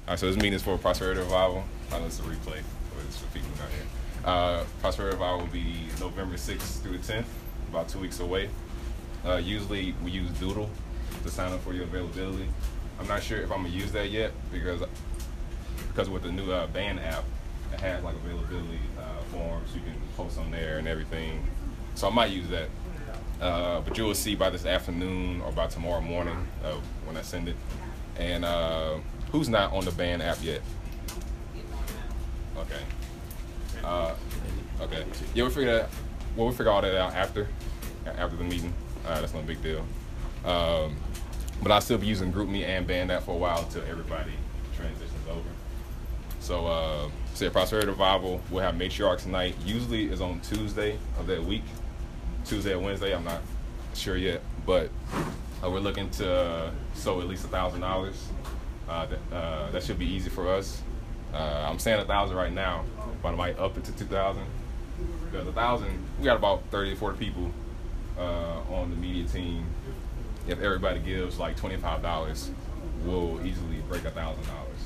All right, so this meeting is for Prosperity Revival. I know it's a replay, but it's for people not here. Prosperity Revival will be November 6th through the 10th, about 2 weeks away. Usually we use Doodle to sign up for your availability. I'm not sure if I'm gonna use that yet because with the new band app, it has like availability forms you can post on there and everything. So I might use that. But you will see by this afternoon or by tomorrow morning when I send it. And who's not on the band app yet? Okay. Okay. Yeah, we'll figure all that out after the meeting. That's no big deal. But I'll still be using GroupMe and band app for a while until everybody transitions over. So, yeah, Prosperity Revival, we'll have Matriarchs Night. Usually is on Tuesday of that week. Tuesday or Wednesday, I'm not sure yet. But we're looking to sow at least $1,000. That should be easy for us. I'm saying 1,000 right now, but I might up it to 2,000. Because 1,000, we got about 30 or 40 people on the media team. If everybody gives like $25, we'll easily break $1,000.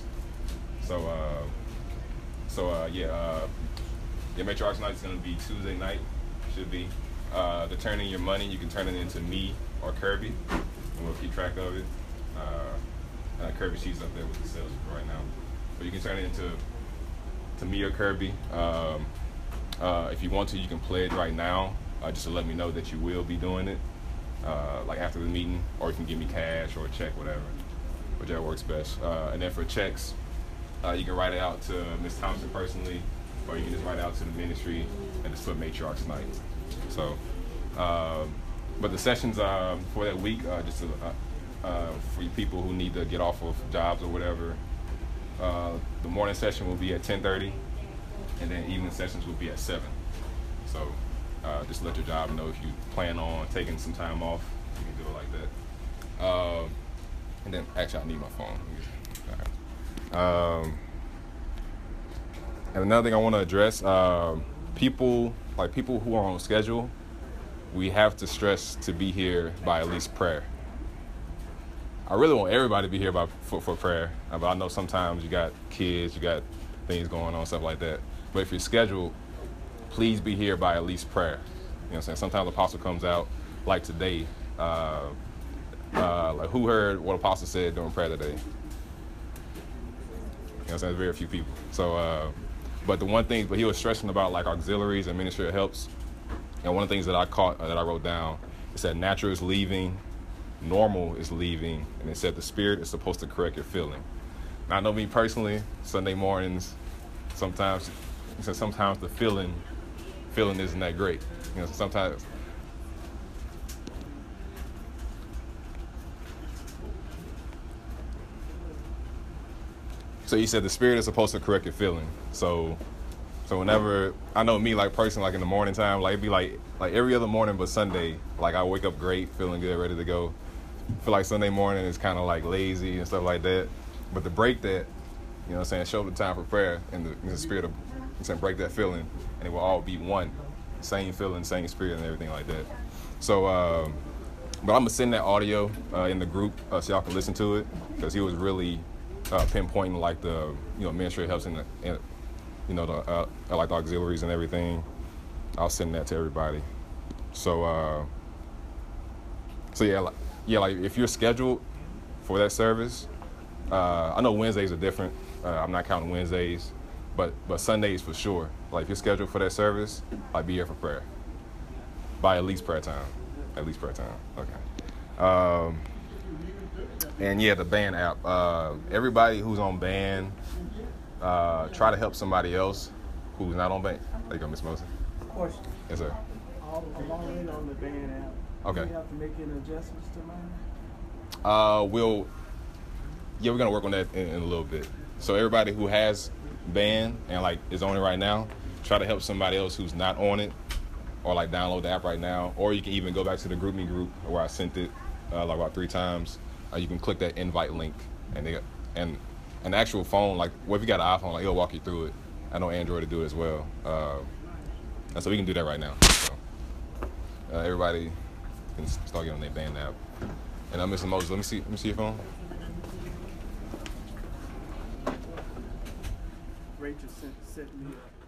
Yeah, Matriarchs Night is going to be Tuesday night. Should be. To turn in your money, you can turn it into me or Kirby, and we'll keep track of it. Kirby, she's up there with the sales right now, but you can turn it into me or Kirby. If you want to, you can pledge right now, just to let me know that you will be doing it, like after the meeting, or you can give me cash or a check, whichever works best. And then for checks, you can write it out to Ms. Thompson personally, or you can just write it out to the ministry and just put Matriarchs Night. So, but the sessions for that week, just for you people who need to get off of jobs or whatever, the morning session will be at 10:30, and then evening sessions will be at 7. So, just let your job know if you plan on taking some time off, you can do it like that. And then, actually, I need my phone. All right. And another thing I want to address, people who are on schedule, we have to stress to be here by at least prayer. I really want everybody to be here for prayer, but I know sometimes you got kids, you got things going on, stuff like that. But if you're scheduled, please be here by at least prayer. You know what I'm saying? Sometimes Apostle comes out, like today, like who heard what Apostle said during prayer today? You know what I'm saying? There's very few people. So, but he was stressing about like auxiliaries and ministry helps. And one of the things that I wrote down, it said natural is leaving, normal is leaving, and it said the spirit is supposed to correct your feeling. Now, I know me personally, Sunday mornings, sometimes the feeling isn't that great. You know, sometimes. So you said the spirit is supposed to correct your feeling. So whenever, I know me, like personally, like in the morning time, like it'd be like every other morning but Sunday, like I wake up great, feeling good, ready to go. Feel like Sunday morning is kind of like lazy and stuff like that. But to break that, you know what I'm saying, show the time for prayer and the spirit of, you know what I'm saying, break that feeling, and it will all be one, same feeling, same spirit and everything like that. So, but I'm gonna send that audio in the group so y'all can listen to it, because he was really pinpointing like the, you know, ministry helps in you know, like the auxiliaries and everything. I'll send that to everybody. So yeah, like if you're scheduled for that service, I know Wednesdays are different. I'm not counting Wednesdays, but Sundays for sure. Like if you're scheduled for that service, like be here for prayer. By at least prayer time. At least prayer time. Okay. And yeah, the band app. Everybody who's on band, try to help somebody else who's not on band. There you go, Miss Moses. Question. Yes, sir. I'm already on the band app. Okay. Do we have to make any adjustments to mine? We're gonna work on that in a little bit. So everybody who has band and like is on it right now, try to help somebody else who's not on it, or like download the app right now, or you can even go back to the GroupMe group where I sent it like about 3 times. You can click that invite link, and an actual phone, like, well, if you got an iPhone, like, it'll walk you through it. I know Android to do it as well. And so we can do that right now. So, everybody can start getting on their band app. And Mr. Moses, let me see your phone. Rachel set me up.